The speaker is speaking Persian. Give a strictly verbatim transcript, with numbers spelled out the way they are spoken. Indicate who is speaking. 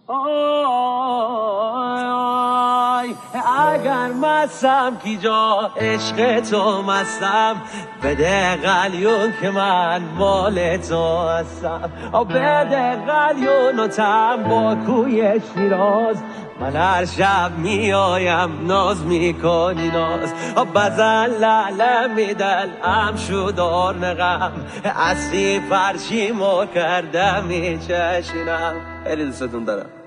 Speaker 1: آی اگر مستم کی جا عشق تو مستم، بده قلیون که من مال تو هستم. بده قلیون و تم با کوی شیراز، من هر شب میایم ناز میکنی ناز. بزن لعله میدل ام شدار نغم، اصلی فرشی مو کردم میچشینم. خیلی دوستتون دارم.